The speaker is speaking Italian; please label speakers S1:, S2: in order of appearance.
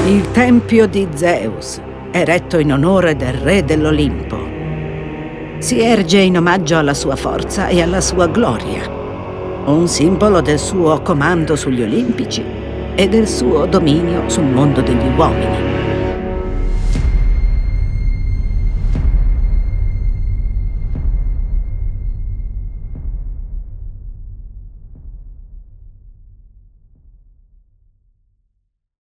S1: Il tempio di Zeus, eretto in onore del re dell'Olimpo. Si erge in omaggio alla sua forza e alla sua gloria, un simbolo del suo comando sugli Olimpici e del suo dominio sul mondo degli uomini.